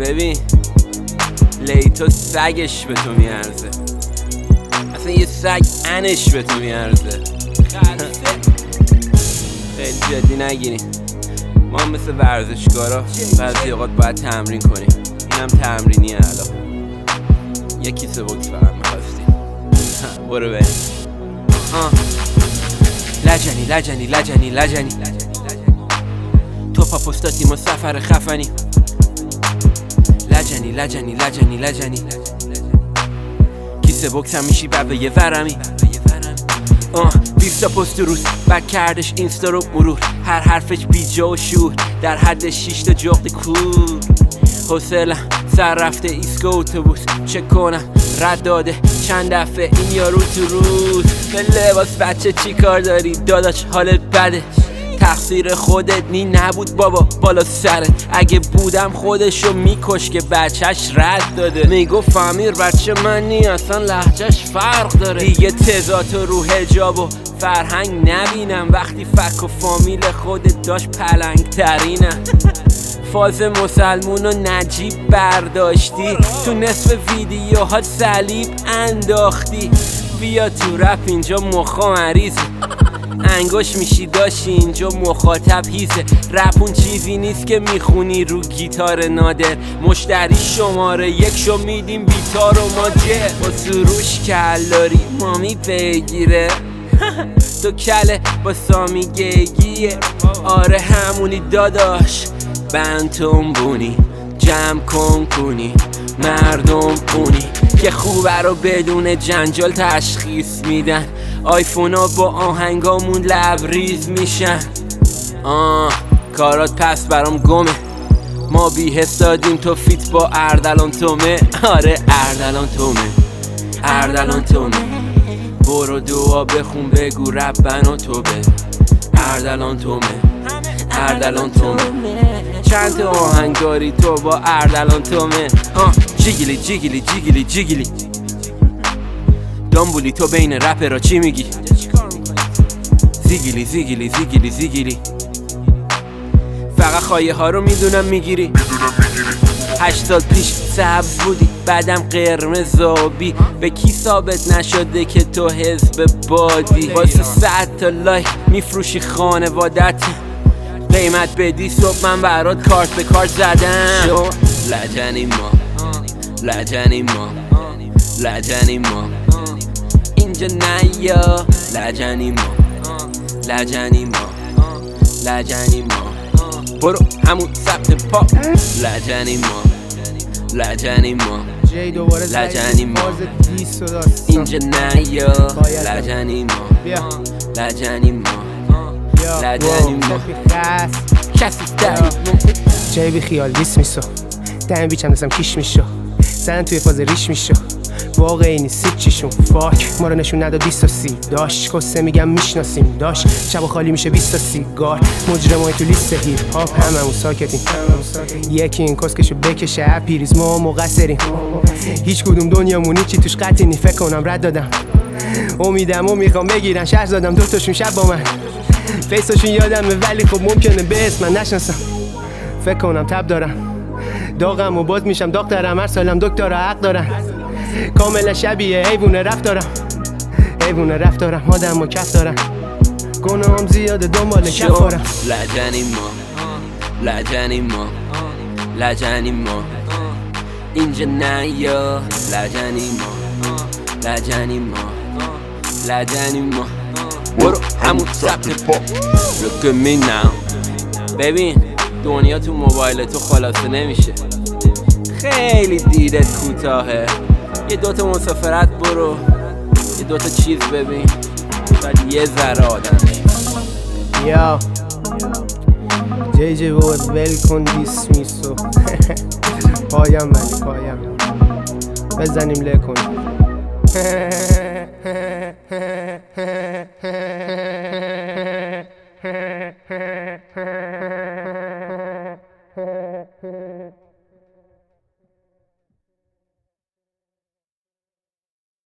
ببین لیتو سگش به تو میارزه، اصلا یه سگ انش به تو میارزه. خیلی جدی نگیرین، ما هم مثل ورزشکارا بعضی اوقات باید تمرین کنیم. اینم تمرینیه. الان یه کیسه بوکس فقط میخواستی. برو بریم. لجنی لجنی لجنی لجنی تو پاپوستاتیم و سفر خفنی. لجنی لجنی لجنی لجنی کیسه بوکس هم میشی بعد به یه ورمی. 20 تا پست روز بک کردش اینستا رو مرور، هر حرفش بیجا و شور، در حد 6 تا جغد کور. حوصلم سر رفته ایسکا اتوبوس، چک کنم رد داده چند دفعه این یارو تو روز. به لباس بچه چی کار داری داداش حالت بده، تقصیر خودت نبود بابا بالا سرت. اگه بودم خودشو میکش که بچهش رد داده. میگفت امیر بچه من نی اصلا لهجهش فرق داره. دیگه تضاد رو حجاب و فرهنگ نبینم، وقتی فک و فامیل خودت داشت پلنگ ترینم. فاز مسلمون و نجیب برداشتی، تو نصف ویدیوها صلیب انداختی. بیا تو رپ اینجا مخا مریضه، انگوش میشی داشتی اینجا مخاطب هیزه. رپ اون چیزی نیست که میخونی رو گیتار نادر، مشتری شماره 1 شو میدیم بیتار و ماجر. با سروش کلاری مامی بگیره تو کله با سامی گیگیه. آره همونی داداش بنتون بونی، جمع کن کنی مردم پونی که خوبه رو بدون جنجال تشخیص میدن. آیفونا با آهنگامون لبریز میشن. کارات پس برام گمه، ما بی‌حس دادیم تو فیت با اردلان تومه. آره اردلان تومه، اردلان تومه. برو دعا بخون بگو ربنا توبه. اردلان تومه، اردلان تومه. چند تا آهنگ داری تو با اردلان تومه. جیگیلی جیگیلی جیگیلی جیگیلی دامبولی تو بین رپ را چی میگی؟ زیگیلی زیگیلی زیگیلی زیگیلی فقط خایه ها رو میدونم میگیری. 8 سال پیش سبز بودی بعدم قرمز آبی، به کی ثابت نشده که تو حزب بادی؟ واسه 100 تا لایک میفروشی خانوادت، قیمت بدی صبح من برات کارت به کارت زدم. لجنی ما، لجنی ما، لجنی ما اینجا نیا. لجنی ما، لجنی ما، لجنی ما برو همون ثبت پا. لجنی ما، لجنی ما، لجنی ما اینجا نیا. لجنی ما، لجنی ما، لجنی ما کسی داری جای بی خیال دیس میشو، دم بیچم دستم کیش میشو، زن توی فاز ریش میشو. واقعی نیست چیشون فاک ما رو نشون نداد 20 تا 30 داش کسه میگم میشناسیم داش. شب خالی میشه 20 تا سیگار، مجرمای تو لیست هیپ هاپ هممون ساکتیم. یکی این کسکشو بکشه اپیریز ما مقصریم. هیچ کدوم دنیامون چی توش قطعی نی، فکر کنم رد دادم. امیدمو میخوام بگیرن شهر زدم دوتاشون شب با من. فیساشون یادمه ولی خب ممکنه به اسم من نشناسم. فکر کنم تب دارم داغم و باز میشم داغ‌ترم، هر سالم دکترها حق دارن. کاملا شبیه حیوونه رفتارم، حیوونه رفتارم. آدم و کف دارم، گناهم زیاده دنبال کفارم. لجنی ما، لجنی ما، لجنی ما اینجا نیا. لجنی ما، لجنی ما، لجنی ما برو همون ثبت پا. Look at me now. ببین دنیا تو موبایل تو خلاصه نمیشه، خیلی دیدت کوتاهه. یه دوتا مسافرت برو، یه دوتا چیز ببین، شاید یه ذره آدم یا جی بود ول کن دیس میسو. پایم ولی پایم بزنیم لکن.